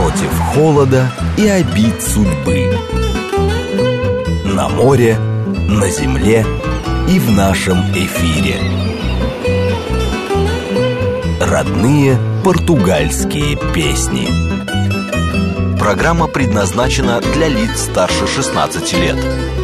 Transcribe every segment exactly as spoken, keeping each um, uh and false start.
против холода и обид судьбы. На море, на земле и в нашем эфире. Родные португальские песни. Программа предназначена для лиц старше шестнадцати лет.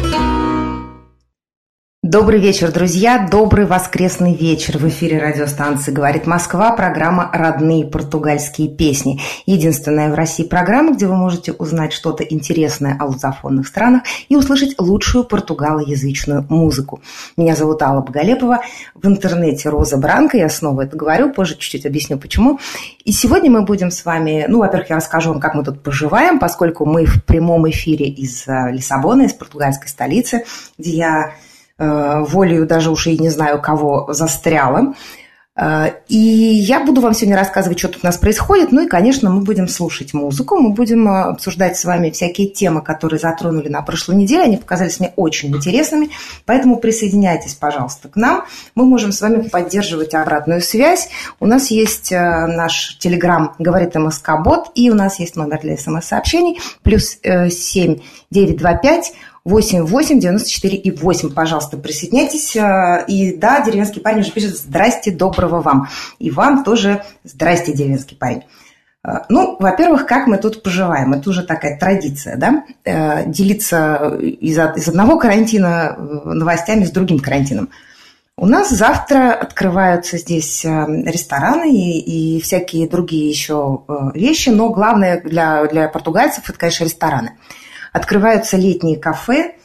Добрый вечер, друзья, добрый воскресный вечер. В эфире радиостанции «Говорит Москва», программа «Родные португальские песни». Единственная в России программа, где вы можете узнать что-то интересное о лузофонных странах и услышать лучшую португалоязычную музыку. Меня зовут Алла Боголепова, в интернете Роза Бранко, я снова это говорю, позже чуть-чуть объясню почему. И сегодня мы будем с вами, ну, во-первых, я расскажу вам, как мы тут поживаем, поскольку мы в прямом эфире из Лиссабона, из португальской столицы, где я волею даже уж и не знаю кого застряла. И я буду вам сегодня рассказывать, что тут у нас происходит. Ну и, конечно, мы будем слушать музыку, мы будем обсуждать с вами всякие темы, которые затронули на прошлой неделе. Они показались мне очень интересными, поэтому присоединяйтесь, пожалуйста, к нам. Мы можем с вами поддерживать обратную связь. У нас есть наш телеграм «Говорит МСК-бот», и у нас есть номер для смс-сообщений плюс семь девять два пять восемь восемь девяносто четыре и восемь. Пожалуйста, присоединяйтесь. И да, деревенский парень уже пишет: «Здрасте, доброго вам». И вам тоже здрасте, деревенский парень. Ну, во-первых, как мы тут поживаем? Это уже такая традиция, да? Делиться из, из одного карантина новостями с другим карантином. У нас завтра открываются здесь рестораны и, и всякие другие еще вещи, но главное для, для португальцев – это, конечно, рестораны. Открываются летние кафе,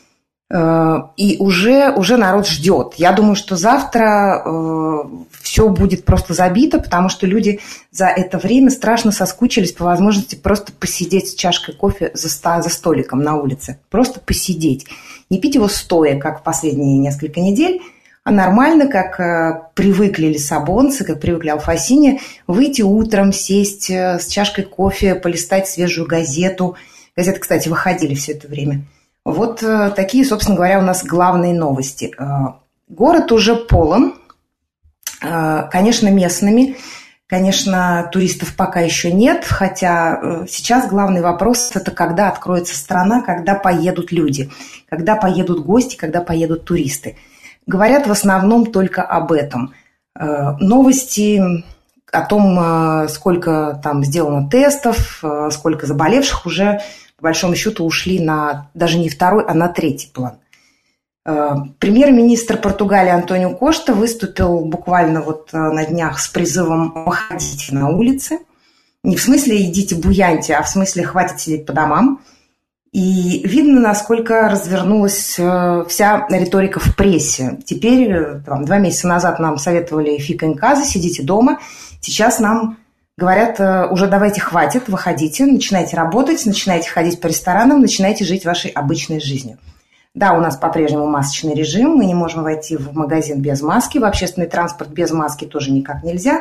и уже, уже народ ждет. Я думаю, что завтра все будет просто забито, потому что люди за это время страшно соскучились по возможности просто посидеть с чашкой кофе за, ста, за столиком на улице. Просто посидеть. Не пить его стоя, как в последние несколько недель, а нормально, как привыкли лиссабонцы, как привыкли алфасине, выйти утром, сесть с чашкой кофе, полистать свежую газету. Газеты, кстати, выходили все это время. Вот такие, собственно говоря, у нас главные новости. Город уже полон, конечно, местными. Конечно, туристов пока еще нет, хотя сейчас главный вопрос – это когда откроется страна, когда поедут люди, когда поедут гости, когда поедут туристы. Говорят в основном только об этом. Новости о том, сколько там сделано тестов, сколько заболевших, уже по большому счету ушли на даже не второй, а на третий план. Премьер-министр Португалии Антонио Кошта выступил буквально вот на днях с призывом «выходите на улицы». Не в смысле «идите буяньте», а в смысле «хватит сидеть по домам». И видно, насколько развернулась вся риторика в прессе. Теперь, там, два месяца назад нам советовали «фика эн каза», «сидите дома». Сейчас нам говорят: уже давайте, хватит, выходите, начинайте работать, начинайте ходить по ресторанам, начинайте жить вашей обычной жизнью. Да, у нас по-прежнему масочный режим, мы не можем войти в магазин без маски, в общественный транспорт без маски тоже никак нельзя.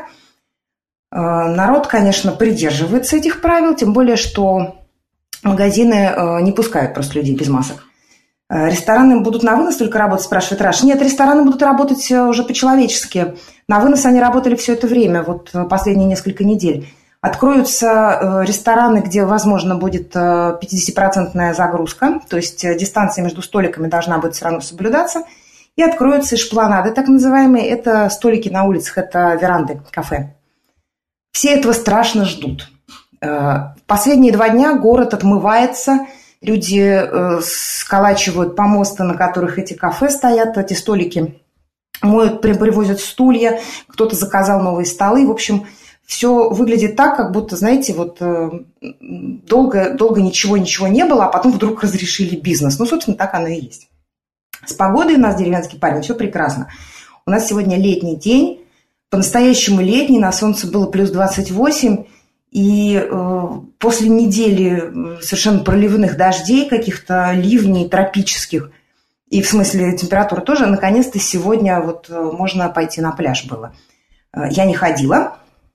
Народ, конечно, придерживается этих правил, тем более, что магазины не пускают просто людей без масок. Рестораны будут на вынос только работать, спрашивает Раш. Нет, рестораны будут работать уже по-человечески. На вынос они работали все это время, вот последние несколько недель. Откроются рестораны, где, возможно, будет пятидесятипроцентная загрузка, то есть дистанция между столиками должна быть все равно соблюдаться. И откроются эшпланады, так называемые. Это столики на улицах, это веранды, кафе. Все этого страшно ждут. В последние два дня город отмывается. Люди сколачивают помосты, на которых эти кафе стоят, эти столики моют, привозят стулья, кто-то заказал новые столы. В общем, все выглядит так, как будто, знаете, вот долго, долго ничего-ничего не было, а потом вдруг разрешили бизнес. Ну, собственно, так оно и есть. С погодой у нас, деревенский парень, все прекрасно. У нас сегодня летний день, по-настоящему летний, на солнце было плюс двадцать восемь. И э, после недели совершенно проливных дождей, каких-то ливней тропических, и в смысле температуры тоже, наконец-то сегодня вот можно пойти на пляж было. Я не ходила,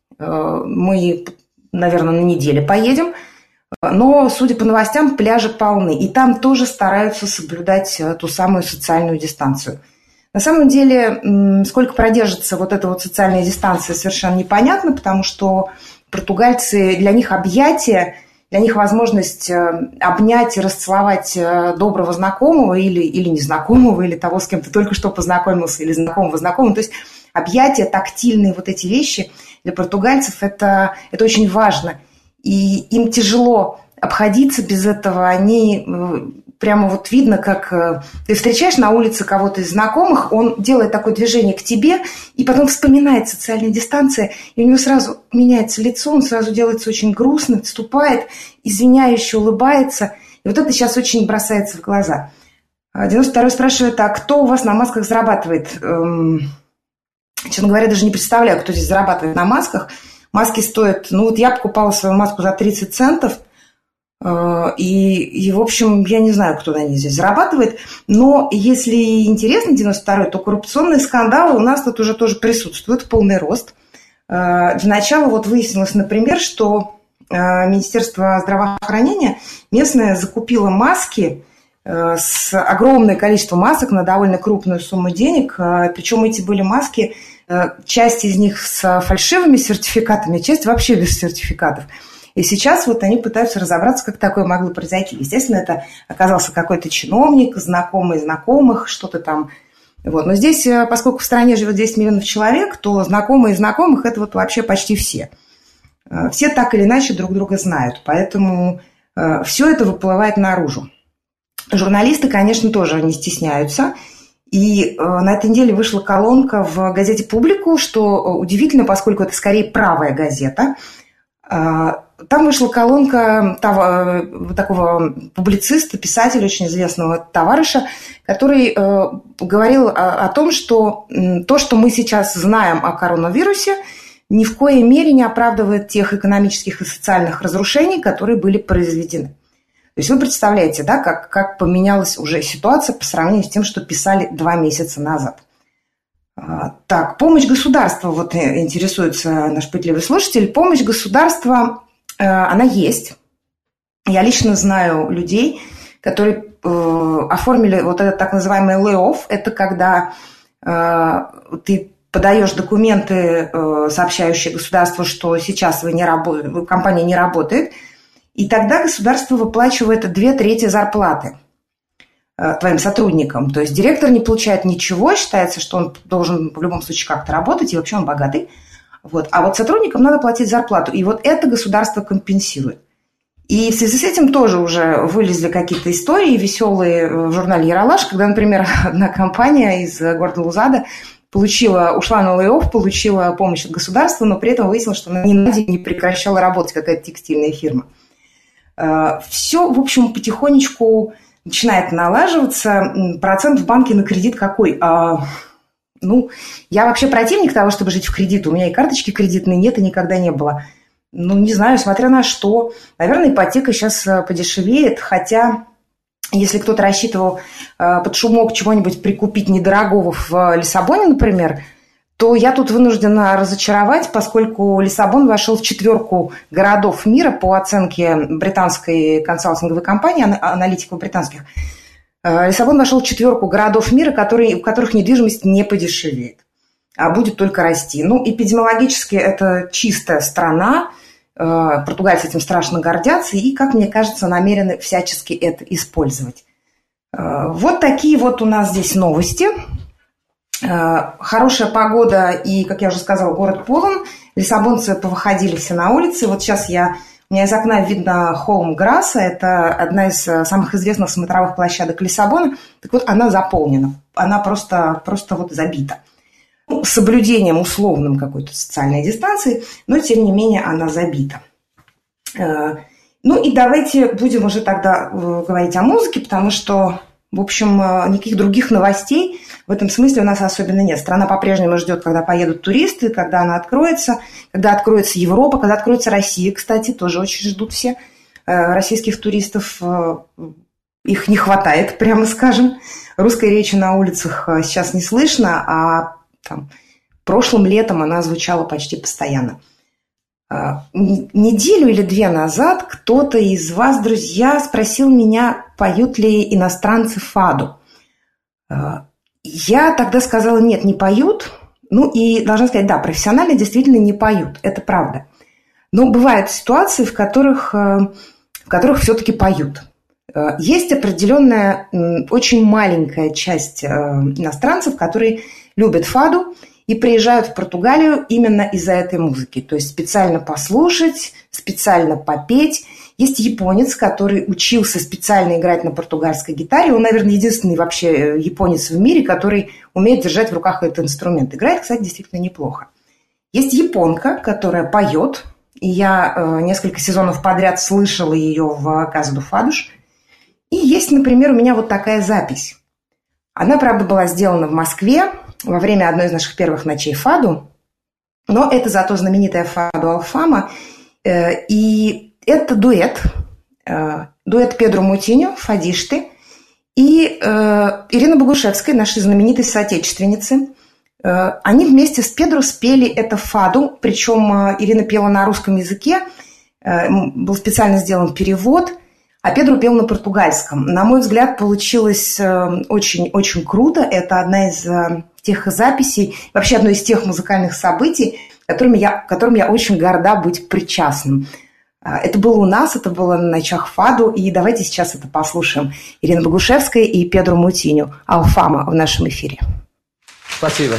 мы, наверное, на неделе поедем, но, судя по новостям, пляжи полны, и там тоже стараются соблюдать ту самую социальную дистанцию. На самом деле, сколько продержится вот эта вот социальная дистанция, совершенно непонятно, потому что португальцы, для них объятия для них возможность обнять и расцеловать доброго знакомого или, или незнакомого, или того, с кем ты только что познакомился, или знакомого знакомого. То есть объятия, тактильные вот эти вещи для португальцев это, это очень важно. И им тяжело обходиться без этого. Они прямо вот видно, как ты встречаешь на улице кого-то из знакомых, он делает такое движение к тебе, и потом вспоминает социальная дистанция, и у него сразу меняется лицо, он сразу делается очень грустно, отступает, извиняюще улыбается. И вот это сейчас очень бросается в глаза. девяносто второй спрашивает, а кто у вас на масках зарабатывает? Честно говоря, даже не представляю, кто здесь зарабатывает на масках. Маски стоят... Ну, вот я покупала свою маску за тридцать центов, и, и, в общем, я не знаю, кто на ней здесь зарабатывает. Но если интересно девяносто второй, то коррупционные скандалы у нас тут уже тоже присутствуют в полный рост. Для начала вот выяснилось, например, что Министерство здравоохранения местное закупило маски с огромное количество масок на довольно крупную сумму денег. Причем эти были маски, часть из них с фальшивыми сертификатами, а часть вообще без сертификатов. И сейчас вот они пытаются разобраться, как такое могло произойти. Естественно, это оказался какой-то чиновник, знакомый знакомых, что-то там. Вот. Но здесь, поскольку в стране живет десять миллионов человек, то знакомые знакомых – это вот вообще почти все. Все так или иначе друг друга знают. Поэтому все это выплывает наружу. Журналисты, конечно, тоже не стесняются. И на этой неделе вышла колонка в газете «Публику», что удивительно, поскольку это скорее правая газета. Там вышла колонка того, такого публициста, писателя, очень известного товарища, который э, говорил о, о том, что то, что мы сейчас знаем о коронавирусе, ни в коей мере не оправдывает тех экономических и социальных разрушений, которые были произведены. То есть вы представляете, да, как, как поменялась уже ситуация по сравнению с тем, что писали два месяца назад. Так, помощь государства, вот интересуется наш пытливый слушатель. Помощь государства, она есть. Я лично знаю людей, которые оформили вот этот так называемый lay-off. Это когда ты подаешь документы, сообщающие государству, что сейчас вы не рабо- компания не работает, и тогда государство выплачивает две трети зарплаты твоим сотрудникам. То есть директор не получает ничего, считается, что он должен в любом случае как-то работать, и вообще он богатый. Вот. А вот сотрудникам надо платить зарплату, и вот это государство компенсирует. И в связи с этим тоже уже вылезли какие-то истории веселые в журнале «Ералаш», когда, например, одна компания из города Лузада получила, ушла на лей-офф, получила помощь от государства, но при этом выяснилось, что она ни на день не прекращала работать, какая-то текстильная фирма. Все, в общем, потихонечку начинает налаживаться. Процент в банке на кредит какой? А, ну, я вообще противник того, чтобы жить в кредит. У меня и карточки кредитной нет, и никогда не было. Ну, не знаю, смотря на что. Наверное, ипотека сейчас подешевеет, хотя если кто-то рассчитывал под шумок чего-нибудь прикупить недорогого в Лиссабоне, например, то я тут вынуждена разочаровать, поскольку Лиссабон вошел в четверку городов мира по оценке британской консалтинговой компании, аналитиков британских. Лиссабон вошел в четверку городов мира, которые, в которых недвижимость не подешевеет, а будет только расти. Ну, эпидемиологически это чистая страна, португальцы этим страшно гордятся и, как мне кажется, намерены всячески это использовать. Вот такие вот у нас здесь новости. Хорошая погода и, как я уже сказала, город полон. Лиссабонцы повыходили все на улицы. Вот сейчас я, у меня из окна видно холм Граса. Это одна из самых известных смотровых площадок Лиссабона. Так вот, она заполнена. Она просто, просто вот забита. Ну, с соблюдением условным какой-то социальной дистанции, но, тем не менее, она забита. Ну и давайте будем уже тогда говорить о музыке, потому что, в общем, никаких других новостей в этом смысле у нас особенно нет. Страна по-прежнему ждет, когда поедут туристы, когда она откроется, когда откроется Европа, когда откроется Россия, кстати, тоже очень ждут все российских туристов. Их не хватает, прямо скажем. Русской речи на улицах сейчас не слышно, а там, прошлым летом она звучала почти постоянно. Неделю или две назад кто-то из вас, друзья, спросил меня, поют ли иностранцы фаду. Я тогда сказала, нет, не поют. Ну и должна сказать, да, профессионально действительно не поют, это правда. Но бывают ситуации, в которых которых все-таки поют. Есть определенная, очень маленькая часть иностранцев, которые любят фаду и приезжают в Португалию именно из-за этой музыки. То есть специально послушать, специально попеть. Есть японец, который учился специально играть на португальской гитаре. Он, наверное, единственный вообще японец в мире, который умеет держать в руках этот инструмент. Играет, кстати, действительно неплохо. Есть японка, которая поет. И я несколько сезонов подряд слышала ее в «Каза ду Фадуш». И есть, например, у меня вот такая запись. Она, правда, была сделана в Москве во время одной из наших первых ночей фаду, но это зато знаменитая фаду Алфама. И это дуэт, дуэт Педро Мутиньо, фадишты, и Ирина Богушевская, нашей знаменитой соотечественницы. Они вместе с Педро спели это фаду, причем Ирина пела на русском языке, был специально сделан перевод, а Педро пел на португальском. На мой взгляд, получилось очень-очень круто. Это одна из тех записей, вообще одно из тех музыкальных событий, которым я, которым я очень горда быть причастным. Это было у нас, это было на ночах фаду, и давайте сейчас это послушаем. Ирина Богушевская и Педро Мутиньо «Алфама» в нашем эфире. Спасибо.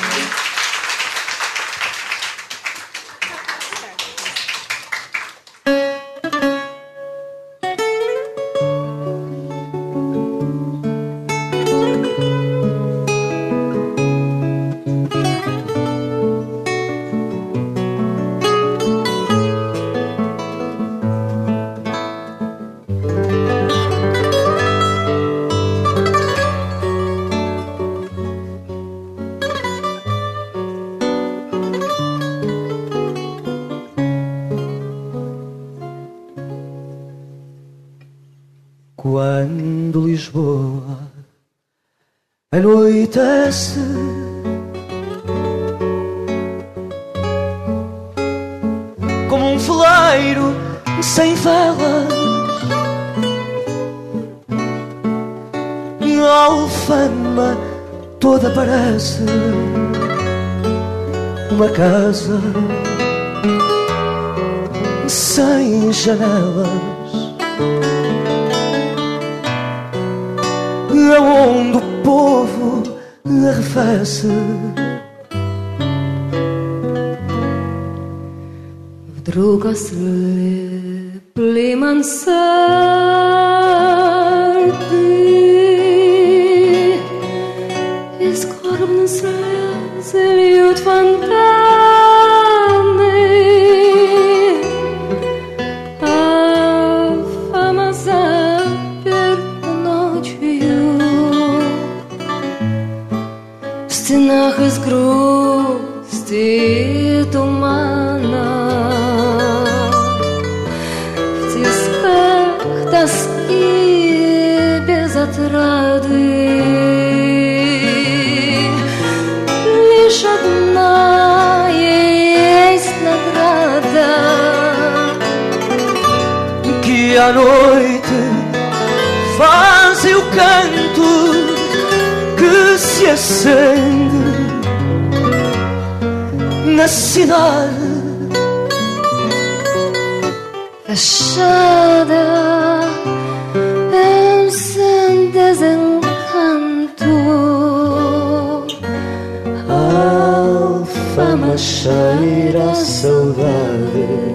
Quando Lisboa anoitece, como um veleiro sem velas, a Alfama toda parece uma casa sem janelas, aonde o povo arrefece. Вдруг ослепли мансарды, и скорбно слезы льют фонтаны, а фама заперта ночью в стенах из грусти и тумана, в тисках тоски без отрады. Лишь одна есть награда, que à noite fazem o canto que se acende na cidade fechada, é um sem desencanto. a Alfama cheira a saudade.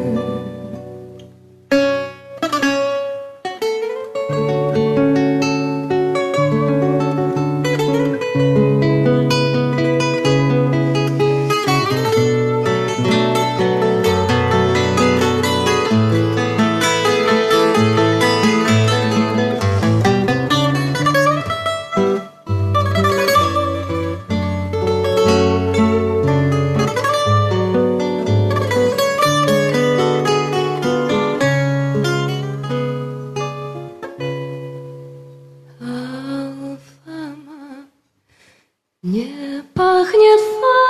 Не пахнет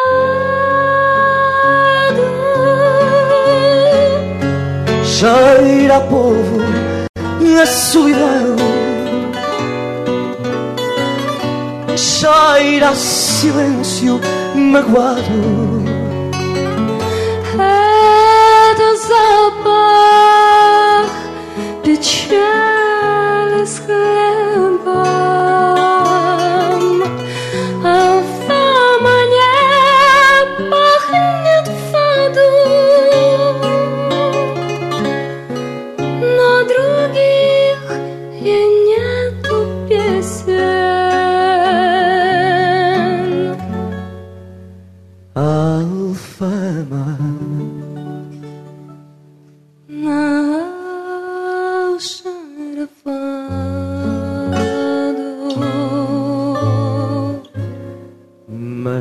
фадой, Cheira a povo, a solidão, cheira a silêncio magoado. это запах печали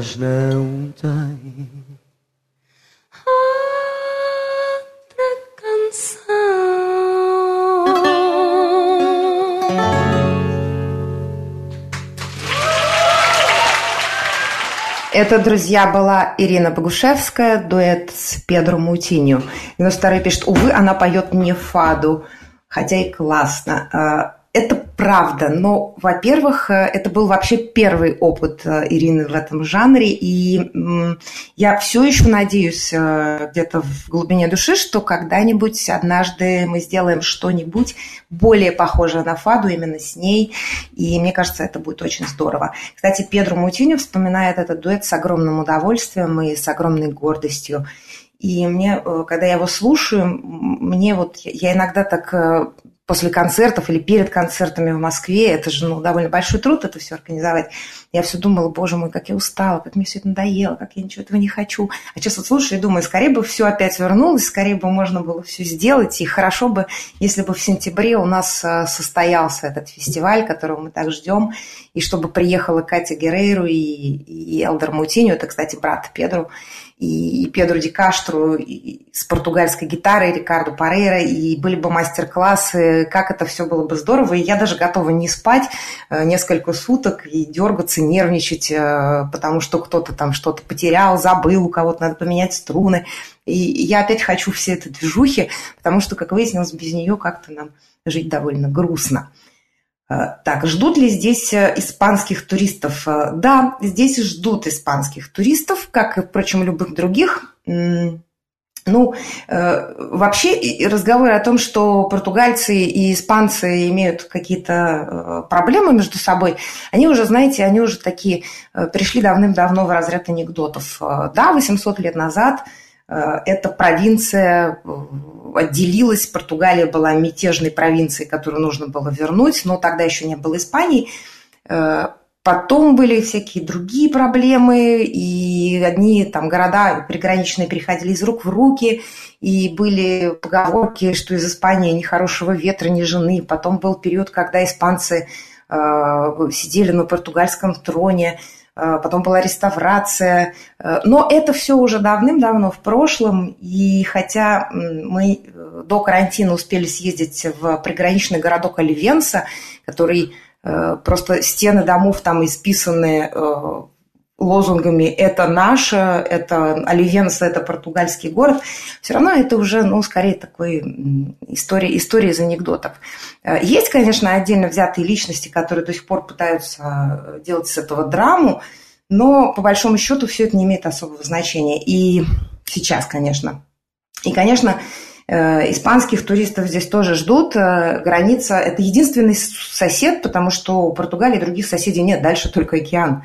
mas não tem outra canção. Это, друзья, была Ирина Богушевская, дуэт с Педро Мутиньо. девяносто второй пишет, увы, она поет не фаду, хотя и классно. Это правда, но, во-первых, это был вообще первый опыт Ирины в этом жанре, и я все еще надеюсь где-то в глубине души, что когда-нибудь, однажды мы сделаем что-нибудь более похожее на фаду именно с ней, и мне кажется, это будет очень здорово. Кстати, Педро Мутиньо вспоминает этот дуэт с огромным удовольствием и с огромной гордостью. И мне, когда я его слушаю, мне вот, я иногда так после концертов или перед концертами в Москве, это же ну, довольно большой труд это все организовать, я все думала, боже мой, как я устала, как мне все это надоело, как я ничего этого не хочу. А сейчас вот слушаю и думаю, скорее бы все опять вернулось, скорее бы можно было все сделать, и хорошо бы, если бы в сентябре у нас состоялся этот фестиваль, которого мы так ждем, и чтобы приехала Катя Геррейру и, и Элдер Мутиньо, это, кстати, брат Педро, и Педро Ди Каштру и с португальской гитарой, Рикардо Парейра, и были бы мастер-классы, как это все было бы здорово. И я даже готова не спать несколько суток и дергаться, нервничать, потому что кто-то там что-то потерял, забыл, у кого-то надо поменять струны. И я опять хочу все эти движухи, потому что, как выяснилось, без нее как-то нам жить довольно грустно. Так, ждут ли здесь испанских туристов? Да, здесь ждут испанских туристов, как и, впрочем, любых других. Ну, вообще разговоры о том, что португальцы и испанцы имеют какие-то проблемы между собой, они уже, знаете, они уже такие пришли давным-давно в разряд анекдотов. Да, восемьсот лет назад эта провинция отделилась, Португалия была мятежной провинцией, которую нужно было вернуть, но тогда еще не было Испании. Потом были всякие другие проблемы, и одни там города приграничные переходили из рук в руки, и были поговорки, что из Испании ни хорошего ветра, ни жены. Потом был период, когда испанцы сидели на португальском троне, потом была реставрация. Но это все уже давным-давно в прошлом, и хотя мы до карантина успели съездить в приграничный городок Оливенса, который просто стены домов там исписаны лозунгами «это наше», «это Оливенса», «это португальский город», все равно это уже, ну, скорее такой история, история из анекдотов. Есть, конечно, отдельно взятые личности, которые до сих пор пытаются делать с этого драму, но по большому счету все это не имеет особого значения. И сейчас, конечно. И, конечно, испанских туристов здесь тоже ждут. Граница – это единственный сосед, потому что у Португалии других соседей нет, дальше только океан.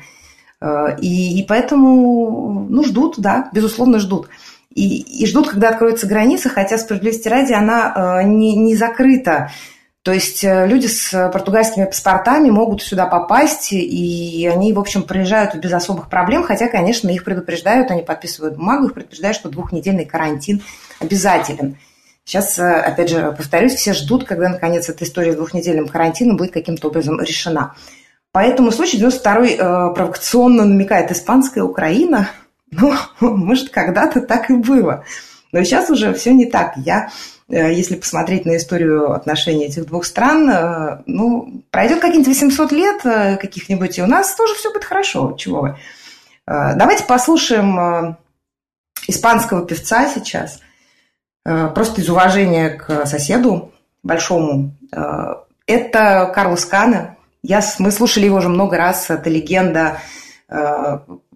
И, и поэтому, ну, ждут, да, безусловно, ждут. И, и ждут, когда откроется граница, хотя, справедливости ради, она не, не закрыта. То есть люди с португальскими паспортами могут сюда попасть, и они, в общем, проезжают без особых проблем, хотя, конечно, их предупреждают, они подписывают бумагу, их предупреждают, что двухнедельный карантин обязателен. Сейчас, опять же, повторюсь, все ждут, когда, наконец, эта история с двухнедельным карантином будет каким-то образом решена. Поэтому случай девяносто второй э, провокационно намекает испанская Украина. Ну, может, когда-то так и было. Но сейчас уже все не так. Я, э, если посмотреть на историю отношений этих двух стран, э, ну, пройдет какие-нибудь восемьсот лет э, каких-нибудь, и у нас тоже все будет хорошо. Чего вы? Э, давайте послушаем э, испанского певца сейчас. Э, просто из уважения к соседу большому. Э, это Карлос Кана. Я, мы слушали его уже много раз, это легенда э,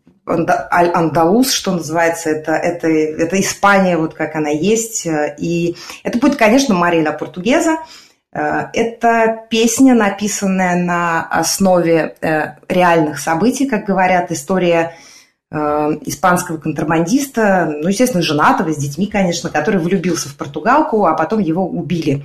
Андалус, что называется, это, это, это Испания, вот как она есть. И это будет, конечно, Мария ла Португеза. Э, это песня, написанная на основе э, реальных событий, как говорят, история э, испанского контрабандиста, ну, естественно, женатого, с детьми, конечно, который влюбился в португалку, а потом его убили.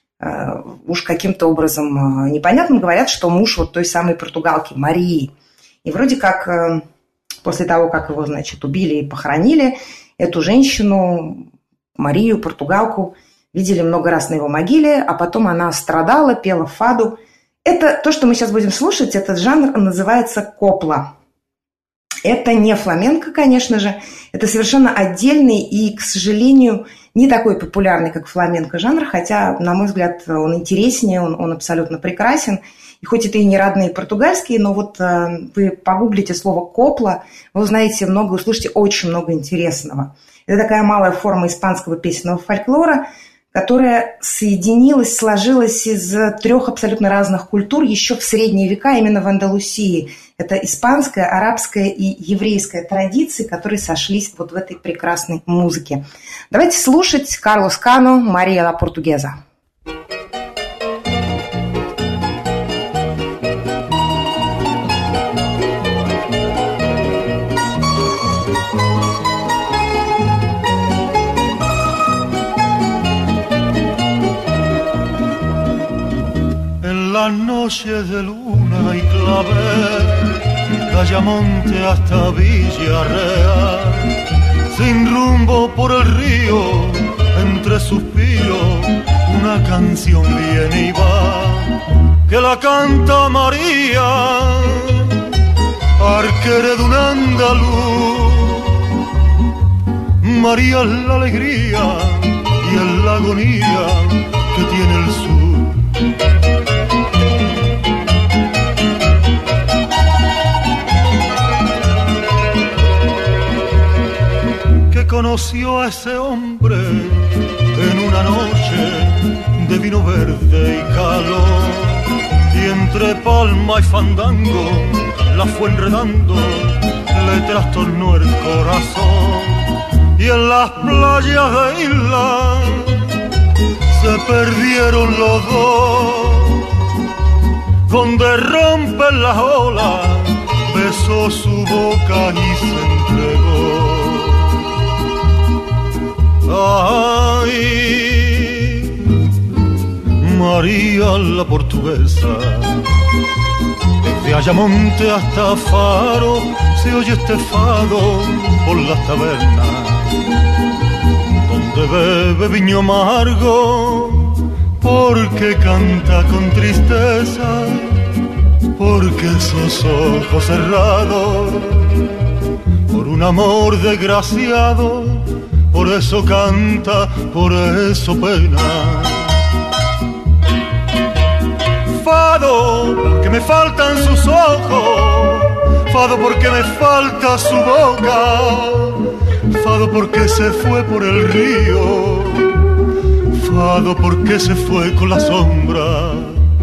Уж каким-то образом непонятным говорят, что муж вот той самой португалки, Марии. И вроде как после того, как его, значит, убили и похоронили, эту женщину, Марию, португалку, видели много раз на его могиле, а потом она страдала, пела фаду. Это то, что мы сейчас будем слушать, этот жанр называется копла. Это не фламенко, конечно же. Это совершенно отдельный и, к сожалению, не такой популярный, как фламенко жанр, хотя, на мой взгляд, он интереснее, он, он абсолютно прекрасен. И хоть это и не родные португальские, но вот э, вы погуглите слово «копла», вы узнаете много, услышите очень много интересного. Это такая малая форма испанского песенного фольклора, которая соединилась, сложилась из трех абсолютно разных культур еще в средние века, именно в Андалусии. Это испанская, арабская и еврейская традиции, которые сошлись вот в этой прекрасной музыке. Давайте слушать Карлос Кано «Мария ла Португеза». Las noches de luna y clavel, de Ayamonte hasta Villarreal, sin rumbo por el río, entre suspiros, una canción viene y va, que la canta María, arquera de un andaluz. María es la alegría y es la agonía que tiene el sur. Conoció a ese hombre en una noche de vino verde y calor, y entre palma y fandango la fue enredando, le trastornó el corazón, y en las playas de isla se perdieron los dos, donde rompen las olas besó su boca y se entregó. Ay, María la Portuguesa, desde Ayamonte hasta Faro se oye este fado por las tabernas, donde bebe viño amargo, porque canta con tristeza, porque esos ojos cerrados, por un amor desgraciado, por eso canta, por eso pena. Fado, porque me faltan sus ojos, fado porque me falta su boca, fado porque se fue por el río, fado porque se fue con la sombra.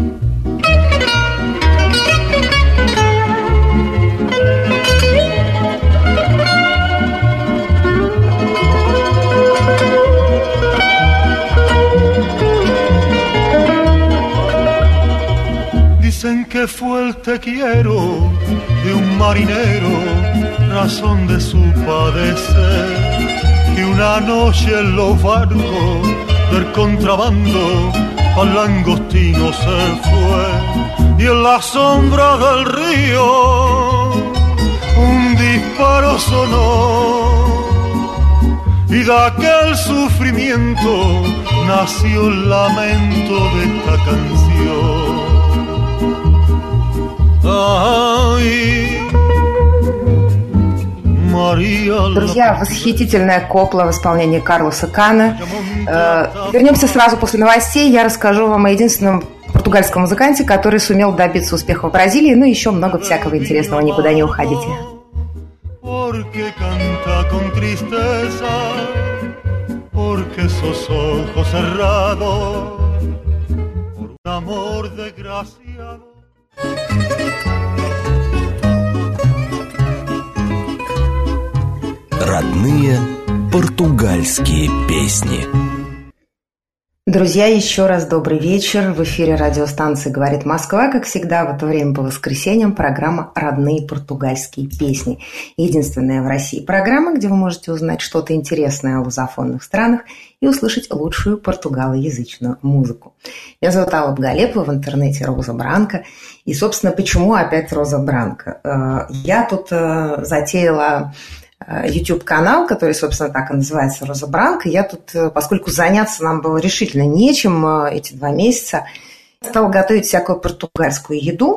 Dicen que fue el te quiero de un marinero, razón de su padecer, que una noche en los barcos del contrabando al langostino se fue, y en la sombra del río un disparo sonó, y de aquel sufrimiento nació el lamento de esta canción. Друзья, восхитительная копла в исполнении Карлоса Кано. Вернемся сразу после новостей. Я расскажу вам о единственном португальском музыканте, который сумел добиться успеха в Бразилии. Ну и еще много всякого интересного. Никуда не уходите. Родные португальские песни. Друзья, еще раз добрый вечер. В эфире радиостанции «Говорит Москва». Как всегда, в это время по воскресеньям программа «Родные португальские песни». Единственная в России программа, где вы можете узнать что-то интересное о лузофонных странах и услышать лучшую португалоязычную музыку. Меня зовут Алла Бгалепова, в интернете Роза Бранко. И, собственно, почему опять Роза Бранко? Я тут затеяла YouTube-канал, который, собственно, так и называется «Роза Бранко». Я тут, поскольку заняться нам было решительно нечем эти два месяца, стала готовить всякую португальскую еду.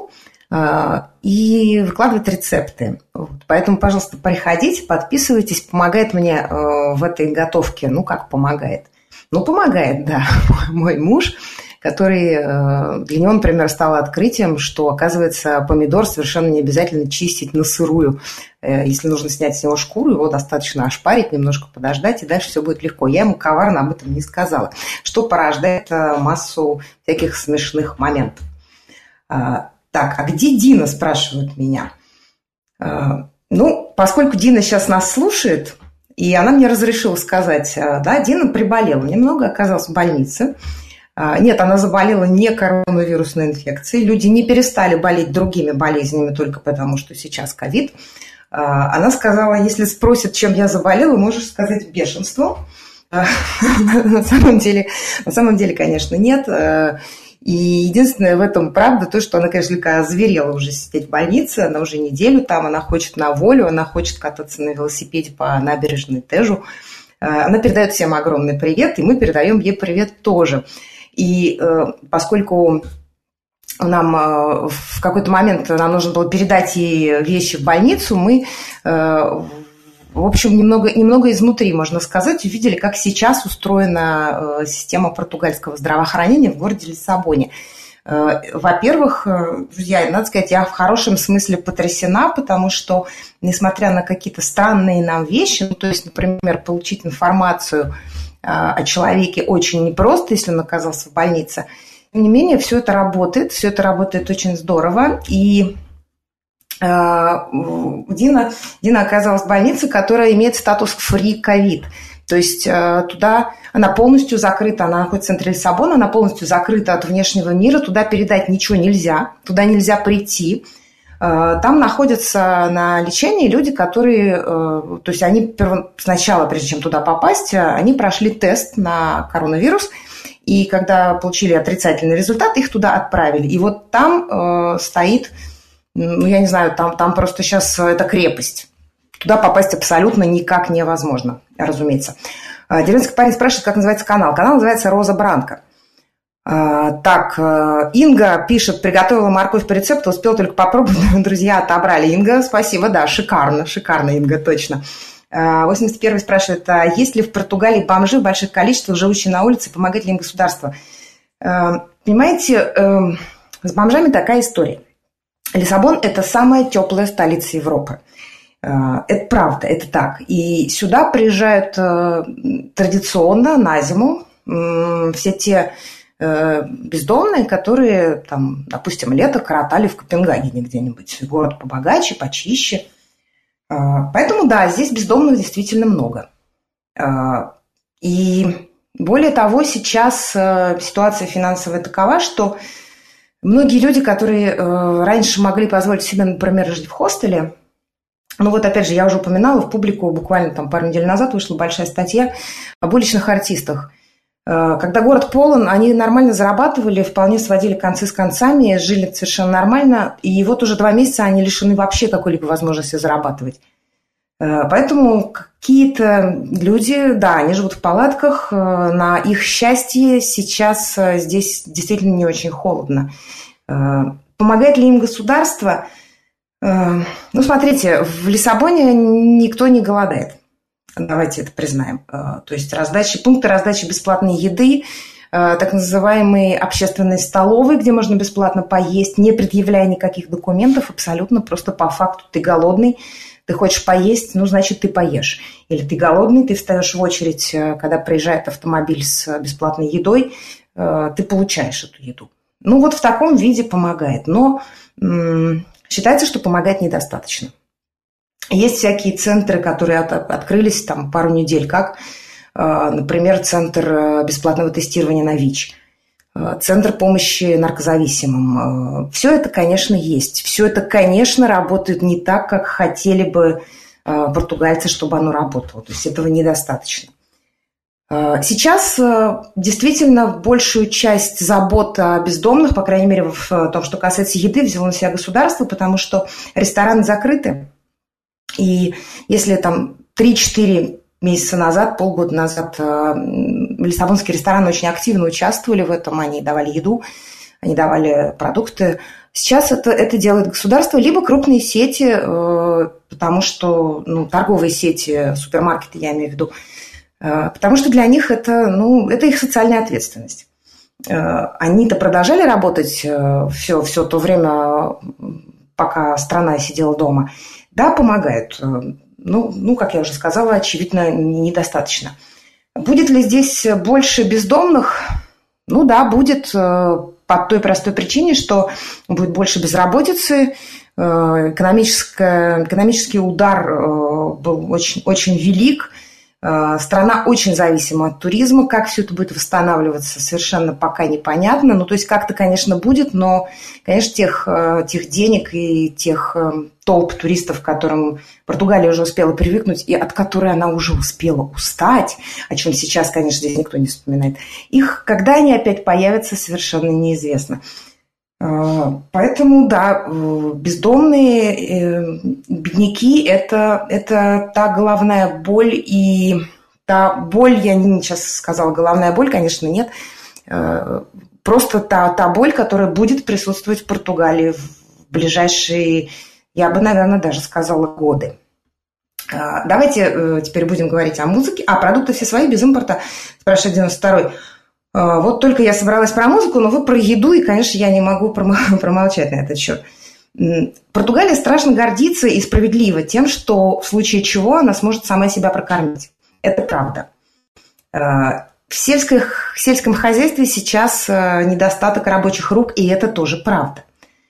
и выкладывает рецепты. Вот. Поэтому, пожалуйста, приходите, подписывайтесь. Помогает мне в этой готовке. Ну, как помогает? Ну, помогает, да, мой муж, который, для него, например, стало открытием, что, оказывается, помидор совершенно не обязательно чистить на сырую. Если нужно снять с него шкуру, его достаточно ошпарить, немножко подождать, и дальше все будет легко. Я ему коварно об этом не сказала, что порождает массу всяких смешных моментов. Так, а где Дина, спрашивают меня? Ну, поскольку Дина сейчас нас слушает, и она мне разрешила сказать, да, Дина приболела, немного оказалась в больнице. Нет, она заболела не коронавирусной инфекцией. Люди не перестали болеть другими болезнями только потому, что сейчас ковид. Она сказала, если спросят, чем я заболела, можешь сказать бешенством. На самом деле, на самом деле, конечно, нет. И единственное в этом правда то, что она, конечно, слегка озверела уже сидеть в больнице, она уже неделю там, она хочет на волю, она хочет кататься на велосипеде по набережной Тежу. Она передает всем огромный привет, и мы передаем ей привет тоже. И поскольку нам в какой-то момент нам нужно было передать ей вещи в больницу, мы, в общем, немного, немного изнутри, можно сказать, увидели, как сейчас устроена система португальского здравоохранения в городе Лиссабоне. Во-первых, друзья, надо сказать, я в хорошем смысле потрясена, потому что, несмотря на какие-то странные нам вещи, ну, то есть, например, получить информацию о человеке очень непросто, если он оказался в больнице, тем не менее, все это работает, все это работает очень здорово, и Дина, Дина оказалась в больнице, которая имеет статус free ковид. То есть туда она полностью закрыта, она находится в центре Лиссабона, она полностью закрыта от внешнего мира, туда передать ничего нельзя, туда нельзя прийти. Там находятся на лечении люди, которые, то есть они сначала, прежде чем туда попасть, они прошли тест на коронавирус, и когда получили отрицательный результат, их туда отправили. И вот там стоит... Ну, я не знаю, там, там просто сейчас это крепость. Туда попасть абсолютно никак невозможно, разумеется. Деревенский парень спрашивает, как называется канал. Канал называется «Роза Бранко». Так, Инга пишет, приготовила морковь по рецепту, успел только попробовать, друзья отобрали. Инга, спасибо, да, шикарно, шикарно, Инга, точно. восемьдесят первый спрашивает, а есть ли в Португалии бомжи в больших количествах, живущие на улице, помогает ли им государство? Понимаете, с бомжами такая история. Лиссабон – это самая теплая столица Европы. Это правда, это так. И сюда приезжают традиционно на зиму все те бездомные, которые, там, допустим, лето коротали в Копенгагене где-нибудь. Город побогаче, почище. Поэтому, да, здесь бездомных действительно много. И более того, сейчас ситуация финансовая такова, что многие люди, которые э, раньше могли позволить себе, например, жить в хостеле, ну вот опять же, я уже упоминала, в публику буквально там пару недель назад вышла большая статья об уличных артистах. Э, когда город полон, они нормально зарабатывали, вполне сводили концы с концами, жили совершенно нормально, и вот уже два месяца они лишены вообще какой-либо возможности зарабатывать. Э, поэтому какие-то люди, да, они живут в палатках, на их счастье сейчас здесь действительно не очень холодно. Помогает ли им государство? Ну, смотрите, в Лиссабоне никто не голодает. Давайте это признаем. То есть раздачи, пункты раздачи бесплатной еды, так называемые общественные столовые, где можно бесплатно поесть, не предъявляя никаких документов, абсолютно просто по факту ты голодный, ты хочешь поесть, ну, значит, ты поешь. Или ты голодный, ты встаешь в очередь, когда приезжает автомобиль с бесплатной едой, ты получаешь эту еду. Ну, вот в таком виде помогает. Но м- считается, что помогает недостаточно. Есть всякие центры, которые от- открылись там пару недель, как, например, центр бесплатного тестирования на ВИЧ, центр помощи наркозависимым. Все это, конечно, есть. Все это, конечно, работает не так, как хотели бы португальцы, чтобы оно работало. То есть этого недостаточно. Сейчас действительно большую часть забот о бездомных, по крайней мере, в том, что касается еды, взяло на себя государство, потому что рестораны закрыты. И если там три-четыре месяца назад, полгода назад лиссабонские рестораны очень активно участвовали в этом, они давали еду, они давали продукты, Сейчас это, это делает государство, либо крупные сети, э, потому что, ну, торговые сети, супермаркеты, я имею в виду, э, потому что для них это, ну, это их социальная ответственность. Э, они-то продолжали работать э, все, все то время, пока страна сидела дома. Да, помогают. Ну, ну, как я уже сказала, очевидно, недостаточно. Будет ли здесь больше бездомных? Ну да, будет, по той простой причине, что будет больше безработицы. Экономическое, экономический удар был очень, очень велик. Страна очень зависима от туризма. Как все это будет восстанавливаться, совершенно пока непонятно. Ну, то есть как-то, конечно, будет, но, конечно, тех, тех денег и тех толп туристов, к которым Португалия уже успела привыкнуть и от которой она уже успела устать, о чем сейчас, конечно, здесь никто не вспоминает, их, когда они опять появятся, совершенно неизвестно. Поэтому, да, бездомные, бедняки – это, это та головная боль, и та боль, я не сейчас сказала головная боль, конечно, нет, просто та, та боль, которая будет присутствовать в Португалии в ближайшие, я бы, наверное, даже сказала, годы. Давайте теперь будем говорить о музыке. А, продукты все свои, без импорта, спрашивает девяносто второй. Вот только я собралась про музыку, но вы про еду, и, конечно, я не могу промолчать на этот счет. Португалия страшно гордится и справедливо тем, что в случае чего она сможет сама себя прокормить. Это правда. В сельском, в сельском хозяйстве сейчас недостаток рабочих рук, и это тоже правда.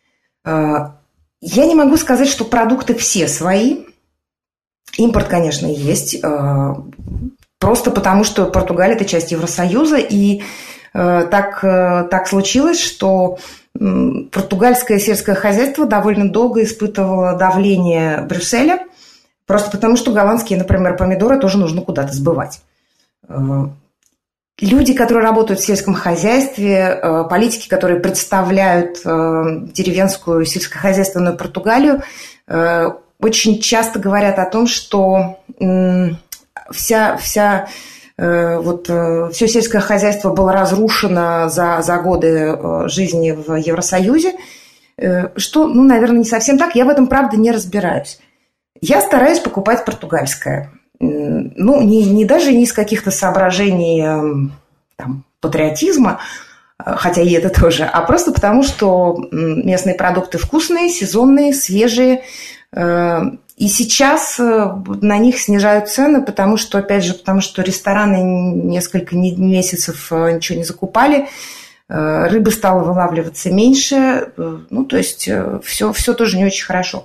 Я не могу сказать, что продукты все свои. Импорт, конечно, есть. Просто потому, что Португалия – это часть Евросоюза, и э, так, э, так случилось, что э, португальское сельское хозяйство довольно долго испытывало давление Брюсселя, просто потому, что голландские, например, помидоры тоже нужно куда-то сбывать. Э, люди, которые работают в сельском хозяйстве, э, политики, которые представляют э, деревенскую сельскохозяйственную Португалию, э, очень часто говорят о том, что... Э, Вся, вся, э, вот, э, все сельское хозяйство было разрушено за, за годы э, жизни в Евросоюзе, э, что, ну, наверное, не совсем так. Я в этом, правда, не разбираюсь. Я стараюсь покупать португальское. Ну, не, не даже не из каких-то соображений э, там, патриотизма, хотя и это тоже, а просто потому, что местные продукты вкусные, сезонные, свежие. Э, И сейчас на них снижают цены, потому что, опять же, потому что рестораны несколько месяцев ничего не закупали, рыбы стало вылавливаться меньше, ну, то есть все, все тоже не очень хорошо.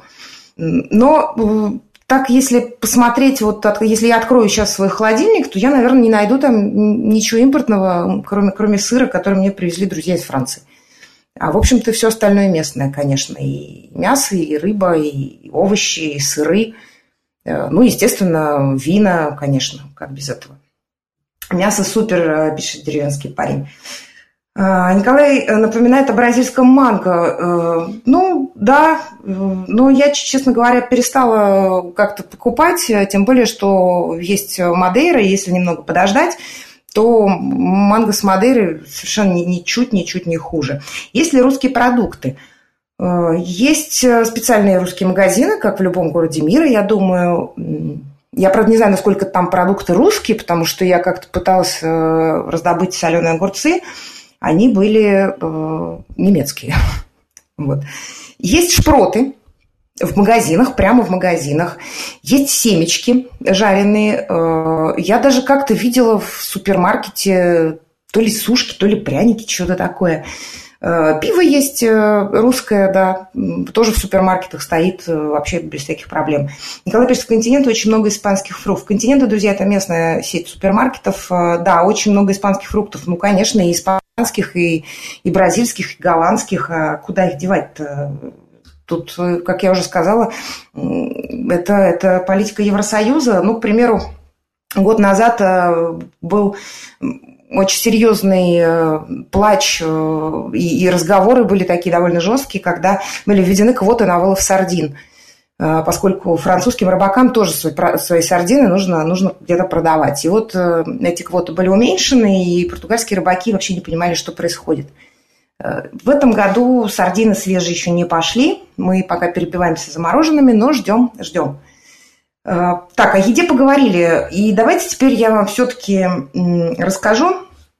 Но так, если посмотреть, вот если я открою сейчас свой холодильник, то я, наверное, не найду там ничего импортного, кроме, кроме сыра, который мне привезли друзья из Франции. А, в общем-то, все остальное местное, конечно. И мясо, и рыба, и овощи, и сыры. Ну, естественно, вина, конечно, как без этого. Мясо супер, пишет деревенский парень. Николай напоминает о бразильском манго. Ну, да, но я, честно говоря, перестала как-то покупать, тем более, что есть Мадейра, и если немного подождать, то манго с Мадейры совершенно ничуть, ничуть не хуже. Есть ли русские продукты? Есть специальные русские магазины, как в любом городе мира, я думаю. Я, правда, не знаю, насколько там продукты русские, потому что я как-то пыталась раздобыть соленые огурцы. Они были немецкие. Вот. Есть шпроты в магазинах, прямо в магазинах. Есть семечки жареные. Я даже как-то видела в супермаркете то ли сушки, то ли пряники, что-то такое. Пиво есть русское, да, тоже в супермаркетах стоит вообще без всяких проблем. Николай пишет, в «Континенте» очень много испанских фруктов. «Континент», друзья, это местная сеть супермаркетов. Да, очень много испанских фруктов. Ну, конечно, и испанских, и, и бразильских, и голландских. А куда их девать-то? Тут, как я уже сказала, это, это политика Евросоюза. Ну, к примеру, год назад был очень серьезный плач, и, и разговоры были такие довольно жесткие, когда были введены квоты на вылов сардин, поскольку французским рыбакам тоже свои, свои сардины нужно, нужно где-то продавать. И вот эти квоты были уменьшены, и португальские рыбаки вообще не понимали, что происходит. В этом году сардины свежие еще не пошли. Мы пока перепиваемся замороженными, но ждем, ждем. Так, о еде поговорили. И давайте теперь я вам все-таки расскажу.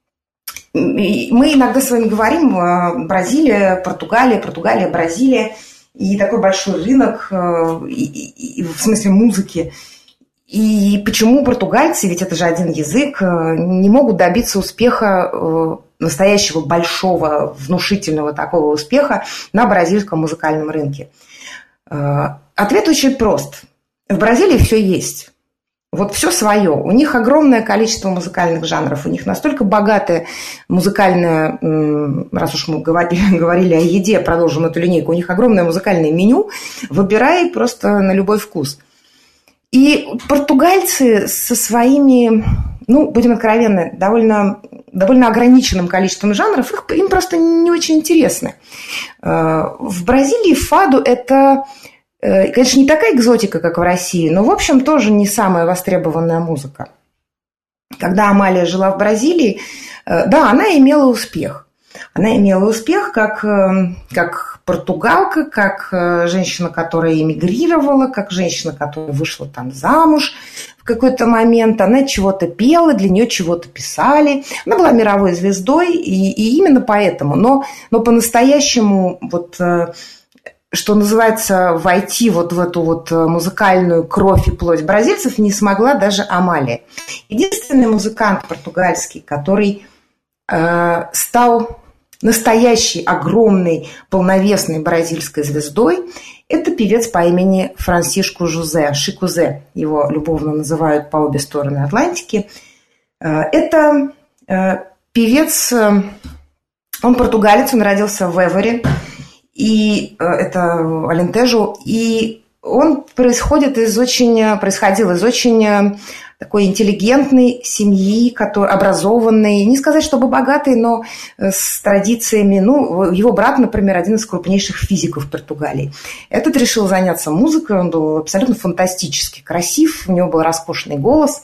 Мы иногда с вами говорим Бразилия, Португалия, Португалия, Бразилия. И такой большой рынок, и, и, в смысле музыки. И почему португальцы, ведь это же один язык, не могут добиться успеха, настоящего большого, внушительного такого успеха на бразильском музыкальном рынке? Ответ очень прост. В Бразилии все есть. Вот все свое. У них огромное количество музыкальных жанров. У них настолько богатое музыкальное, раз уж мы говорили, говорили о еде, продолжим эту линейку, у них огромное музыкальное меню, выбирай просто на любой вкус. И португальцы со своими, ну, будем откровенны, довольно, довольно ограниченным количеством жанров, их, им просто не очень интересно. В Бразилии фаду – это, конечно, не такая экзотика, как в России, но, в общем, тоже не самая востребованная музыка. Когда Амалия жила в Бразилии, да, она имела успех. Она имела успех как, как португалка, как женщина, которая эмигрировала, как женщина, которая вышла там замуж в какой-то момент. Она чего-то пела, для нее чего-то писали. Она была мировой звездой, и, и именно поэтому. Но, но по-настоящему, вот, что называется, войти вот в эту вот музыкальную кровь и плоть бразильцев не смогла даже Амалия. Единственный музыкант португальский, который э, стал настоящей, огромной, полновесной бразильской звездой, это певец по имени Франсишку Жозе, Шику Зе, его любовно называют по обе стороны Атлантики. Это певец, он португалец, он родился в Эворе, и это Алентежу, и он происходит из очень, происходил из очень такой интеллигентной семьи, который, образованной, не сказать, чтобы богатой, но с традициями. Ну, его брат, например, один из крупнейших физиков Португалии. Этот решил заняться музыкой, он был абсолютно фантастически красив, у него был роскошный голос.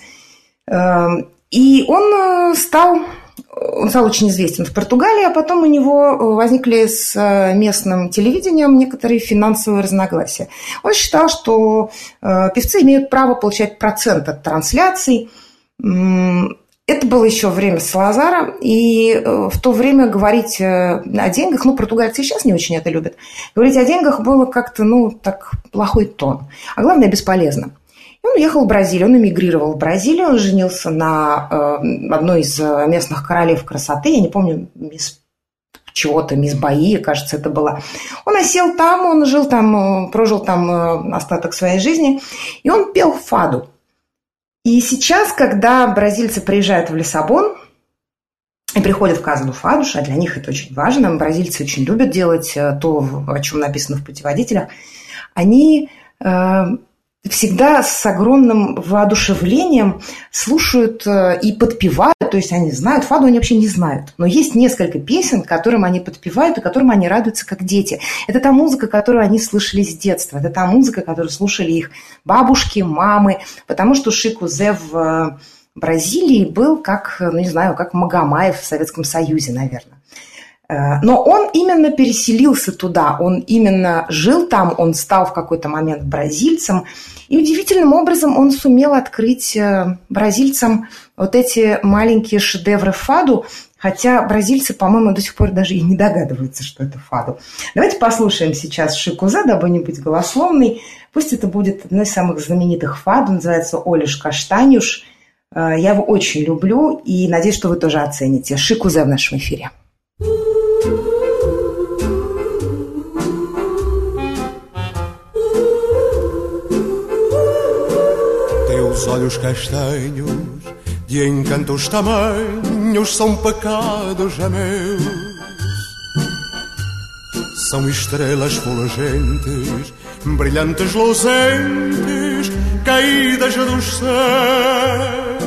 И он стал, он стал очень известен в Португалии, а потом у него возникли с местным телевидением некоторые финансовые разногласия. Он считал, что певцы имеют право получать процент от трансляций. Это было еще время Салазара, и в то время говорить о деньгах, ну, португальцы сейчас не очень это любят, говорить о деньгах было как-то, ну, так, плохой тон, а главное, бесполезно. Он уехал в Бразилию, он эмигрировал в Бразилию, он женился на э, одной из местных королев красоты, я не помню, мисс чего-то, мисс Баи, кажется, это была. Он осел там, он жил там, прожил там остаток своей жизни, и он пел фаду. И сейчас, когда бразильцы приезжают в Лиссабон и приходят в Каза ду Фаду, а для них это очень важно, бразильцы очень любят делать то, о чем написано в путеводителях, они... Э, всегда с огромным воодушевлением слушают и подпевают, то есть они знают, фаду они вообще не знают, но есть несколько песен, которым они подпевают и которым они радуются как дети. Это та музыка, которую они слышали с детства, это та музыка, которую слушали их бабушки, мамы, потому что Шику Зе в Бразилии был как, ну не знаю, как Магомаев в Советском Союзе, наверное. Но он именно переселился туда, он именно жил там, он стал в какой-то момент бразильцем. И удивительным образом он сумел открыть бразильцам вот эти маленькие шедевры фаду, хотя бразильцы, по-моему, до сих пор даже и не догадываются, что это фаду. Давайте послушаем сейчас Шику Зе, дабы не быть голословной. Пусть это будет одно из самых знаменитых фаду, называется «Олиш Каштанюш». Я его очень люблю и надеюсь, что вы тоже оцените. Шику Зе в нашем эфире. Teus olhos castanhos, de encantos tamanhos, são pecados já meus. São estrelas fulgentes, brilhantes luzentes, caídas dos céus.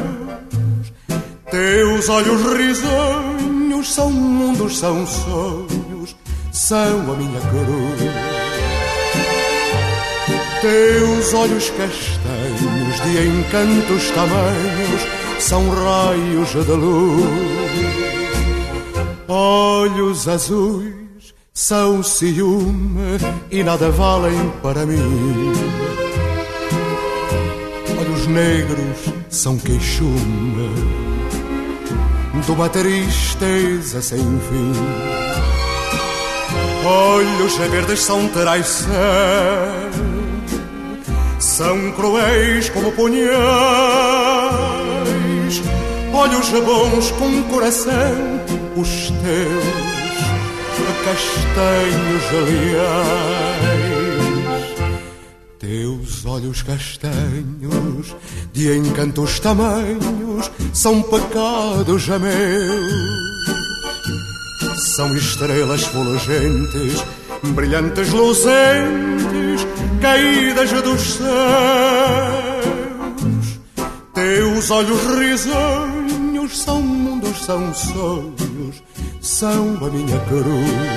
Teus olhos risonhos são mundos, são sonhos, são a minha cruz. Teus olhos castanhos de encantos tamanhos são raios de luz. Olhos azuis são ciúme e nada valem para mim. Olhos negros são queixume de uma tristeza sem fim. Olhos verdes são traição, são cruéis como punhais. Olhos bons com coração, os teus castanhos aliás. Teus olhos castanhos de encantos tamanhos são pecados meus. São estrelas fulgentes, brilhantes, luzentes, caídas dos céus. Teus olhos risonhos são mundos, são sonhos, são a minha cruz.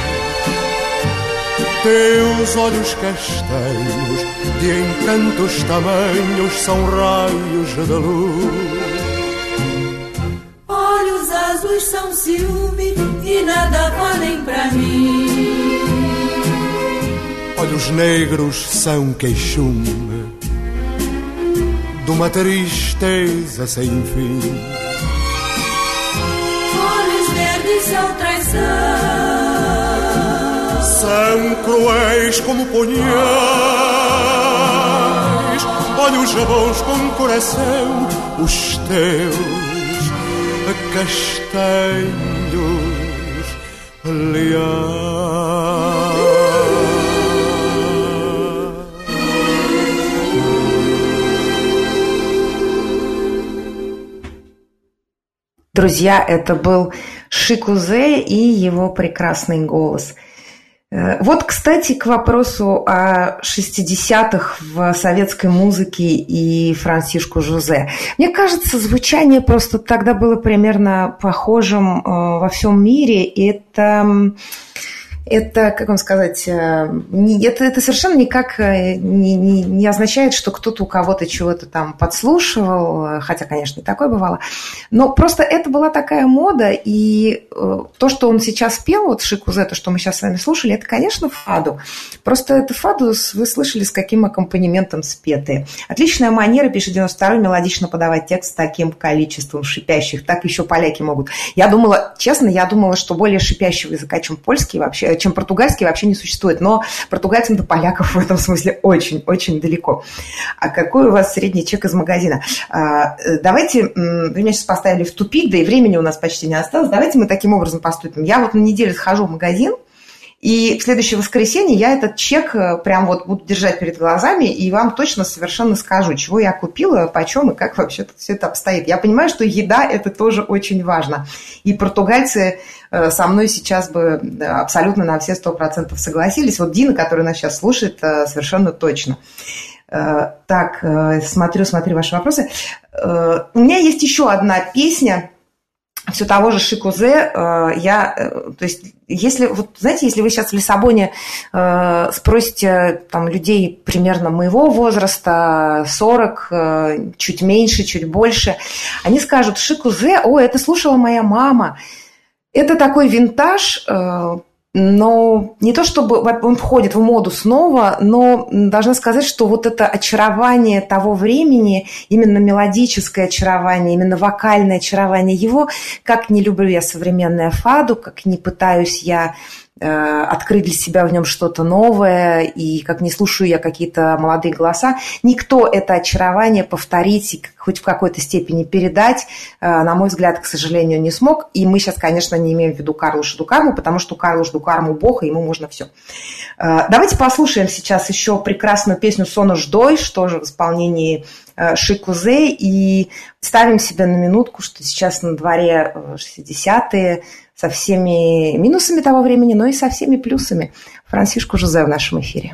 Teus olhos castanhos, de encantos tamanhos, são raios de luz. Olhos azuis são ciúme e nada valem pra mim. Olhos negros são queixume de uma tristeza sem fim. Olhos verdes são traição, são cruéis como punhais. Olhos bons com coração, os teus castanhos leais. Друзья, это был Шикузе и его прекрасный голос. Вот, кстати, к вопросу о шестидесятых в советской музыке и Франсишку Жозе. Мне кажется, звучание просто тогда было примерно похожим во всем мире. И это... Это, как вам сказать, не, это, это совершенно никак не, не, не означает, что кто-то у кого-то чего-то там подслушивал, хотя, конечно, и такое бывало. Но просто это была такая мода, и то, что он сейчас пел, вот Шикузе, то, что мы сейчас с вами слушали, это, конечно, фаду. Просто это фаду вы слышали, с каким аккомпанементом спетые. Отличная манера, пишет девяносто второй, мелодично подавать текст с таким количеством шипящих. Так еще поляки могут. Я думала, честно, я думала, что более шипящего языка, чем польский вообще, чем португальский, вообще не существует. Но португальцам до поляков в этом смысле очень-очень далеко. А какой у вас средний чек из магазина? Давайте, вы меня сейчас поставили в тупик, да и времени у нас почти не осталось. Давайте мы таким образом поступим. Я вот на неделю схожу в магазин, и в следующее воскресенье я этот чек прям вот буду держать перед глазами и вам точно совершенно скажу, чего я купила, почем и как вообще все это обстоит. Я понимаю, что еда – это тоже очень важно. И португальцы со мной сейчас бы абсолютно на все сто процентов согласились. Вот Дина, которая нас сейчас слушает, совершенно точно. Так, смотрю, смотрю ваши вопросы. У меня есть еще одна песня все того же Шикузе. Я, то есть, если, вот, знаете, если вы сейчас в Лиссабоне э, спросите там, людей примерно моего возраста, сорок, э, чуть меньше, чуть больше, они скажут: Шикузе, о, это слушала моя мама. Это такой винтаж, э, но не то чтобы он входит в моду снова, но должна сказать, что вот это очарование того времени, именно мелодическое очарование, именно вокальное очарование его, как не люблю я современное фаду, как не пытаюсь я открыть для себя в нем что-то новое, и как не слушаю я какие-то молодые голоса, никто это очарование повторить и хоть в какой-то степени передать, на мой взгляд, к сожалению, не смог. И мы сейчас, конечно, не имеем в виду Карлуша Дукарму, потому что Карлуш Дукарму бог, и ему можно все. Давайте послушаем сейчас еще прекрасную песню «Сонож дойш», тоже в исполнении Шикузе, и ставим себе на минутку, что сейчас на дворе шестидесятые, со всеми минусами того времени, но и со всеми плюсами. Франсишку Жозе в нашем эфире.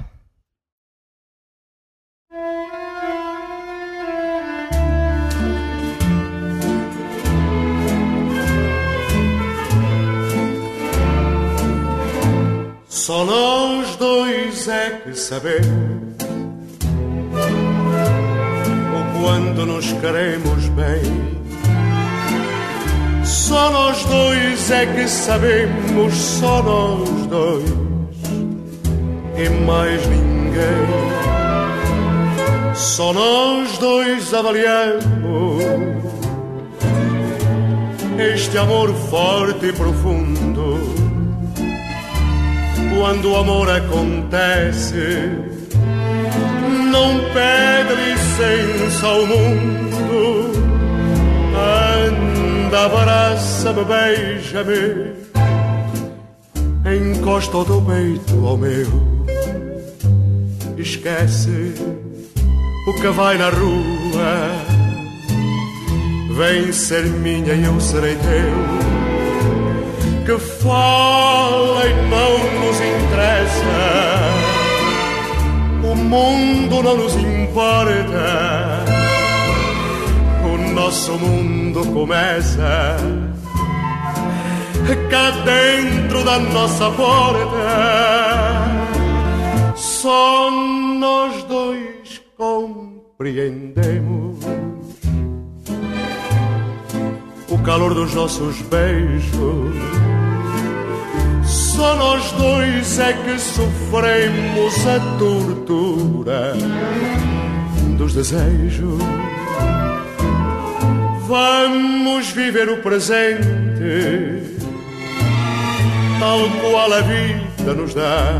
Só nós dois é que sabemos o quanto nos queremos bem. Só nós dois dois é que sabemos, só nós dois e mais ninguém. Só nós dois avaliamos este amor forte e profundo. Quando o amor acontece, não pede licença ao mundo. Anda, abraça-me, beija-me, encosta o teu peito ao meu. Esquece o que vai na rua, vem ser minha e eu serei teu. Que fala e não nos interessa, o mundo não nos importa. O nosso mundo começa cá dentro da nossa porta. Só nós dois compreendemos o calor dos nossos beijos. Só nós dois é que sofremos a tortura dos desejos. Vamos viver o presente tal qual a vida nos dá.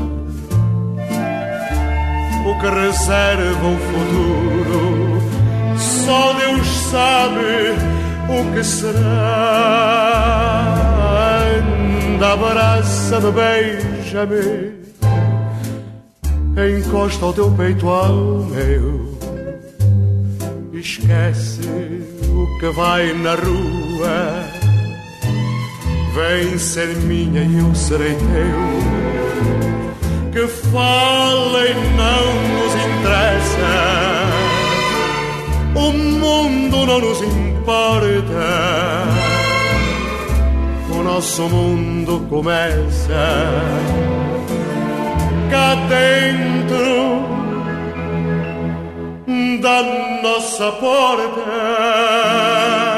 O que reserva o futuro, só Deus sabe o que será. Anda, abraça-me, beija-me, encosta o teu peito ao meu. Esquece o que vai na rua, vem ser minha e eu serei teu. Que fala e não nos interessa, o mundo não nos importa. O nosso mundo começa cá dentro da nossa porta.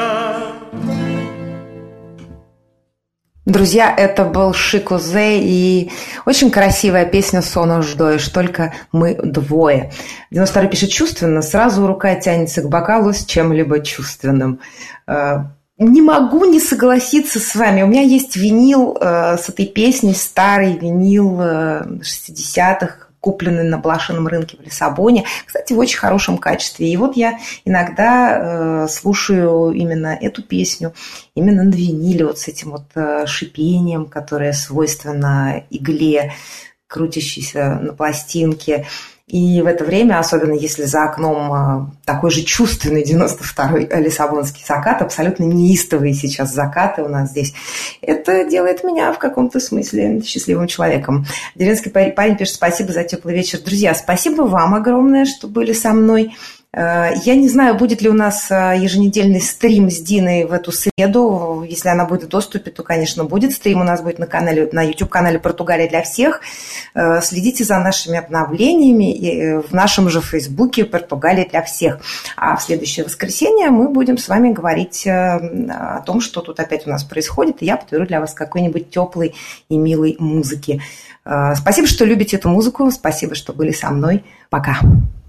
Друзья, это был Шико Зе и очень красивая песня «Сон ждешь», только мы двое. девяносто второй пишет чувственно, сразу рука тянется к бокалу с чем-либо чувственным. Не могу не согласиться с вами. У меня есть винил э, с этой песней, старый винил э, шестидесятых, купленный на блошином рынке в Лиссабоне. Кстати, в очень хорошем качестве. И вот я иногда э, слушаю именно эту песню, именно на виниле, вот с этим вот э, шипением, которое свойственно игле, крутящейся на пластинке. И в это время, особенно если за окном такой же чувственный девяносто второй лиссабонский закат, абсолютно неистовые сейчас закаты у нас здесь, это делает меня в каком-то смысле счастливым человеком. Деревенский парень пишет: спасибо за теплый вечер. Друзья, спасибо вам огромное, что были со мной. Я не знаю, будет ли у нас еженедельный стрим с Диной в эту среду. Если она будет в доступе, то, конечно, будет стрим. У нас будет на канале, на YouTube-канале «Португалия для всех». Следите за нашими обновлениями в нашем же Фейсбуке «Португалия для всех». А в следующее воскресенье мы будем с вами говорить о том, что тут опять у нас происходит, и я подберу для вас какой-нибудь теплой и милой музыки. Спасибо, что любите эту музыку. Спасибо, что были со мной. Пока.